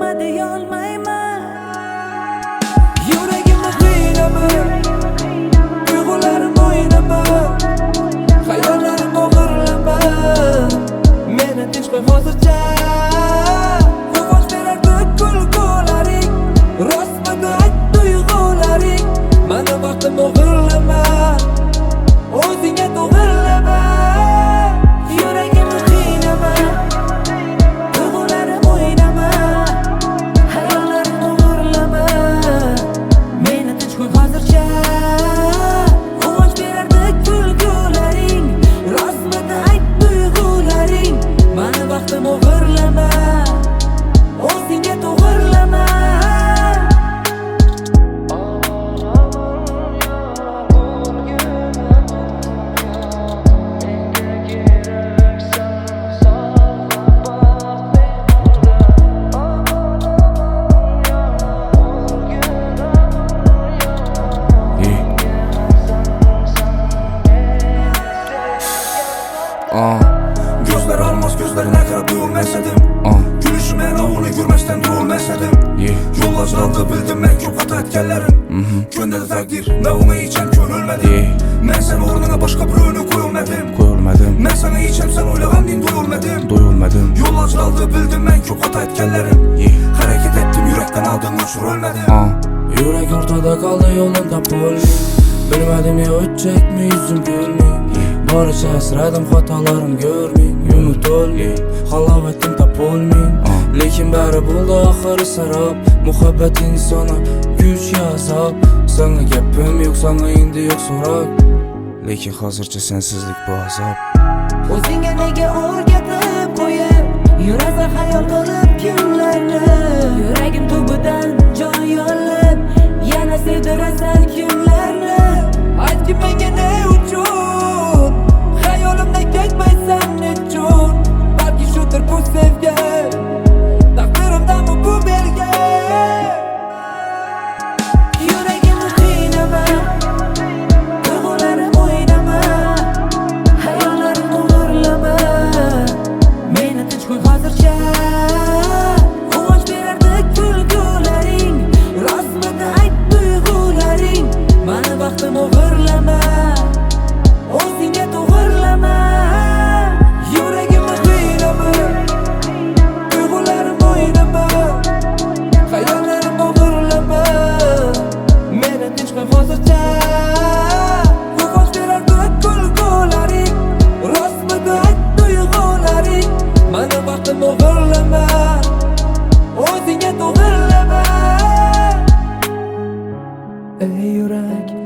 nima deyolmayman. Yuragimni qiynama, tuyg'ularim o'ynama, xayollarim o'g'irlama. Meni tinch qo'y hozircha. Quvonch berardi kulgularing, rostmidi ayt tuyg'ularing. Mani vaqtim o'g'irlama, o'zingga to'g'irlama. Yuragimni qiynama, tuyg'ularim o'ynama, xayollarim o'g'irlama. Meni tinch qo'y hozircha. Quvonch berardi kulgularing, rostmidi ayt tuyg'ularing. Mani vaqtim o'g'irlama, o'zingga to'g'irlama. Gözler almaz gözlerine karab duyulmesedim Gülüşüm en oğlu görmezden duyulmesedim Yollar çaldı bildim ben çok hata etkenlerim Gönderi takdir ben ona içem könülmedim Ben sen uğruna başka bir önü koyulmedim Ben sana içem sen oylagan din duyulmedim Yollar çaldı bildim ben çok hata etkenlerim Hareket ettim yürekten aldığım uçur ölmedim Yürek ortada kaldı yolum tapılmıyor Bilmedim ya ötecek mi yüzüm gülmüyor Barıca esradım hatalarım görmeyin Ümit olmeyin Halavetim tap olmeyin Lekin bari buldu ahırı sarap Muhabbet insana güç yazap Sana gepim yok sana indi yok sorak Lekin hazırca sensizlik bu azap O'zingga nega o'rgatib qo'yib yurasan xayol qilib kunlarni Yuragim tubidan jon yollab yana sevdirasan kunlarni Aytgin menga ne uchun xayolimdan ketmaysan nechun Balki shudir bu sevgi taqdirimdanmi bu belgi Yuragimni qiynama tuyg'ularim o'ynama xayollarim o'g'irlama Meni tinch qo'y hozircha Quvonch berardi kulgularing Rostmidi ayt tuyg'ularing Mani vaqtim o'g'irlama O'zingga to'g'irlama Yuragimni qiynama tuyg'ularim o'ynama xayollarim o'g'irlama Meni tinch qo'y hozircha Quvonch berardi kulgularing Rostmidi ayt tuyg'ularing Mani vaqtim o'g'irlama O'zingga to'g'irlama Ey yurak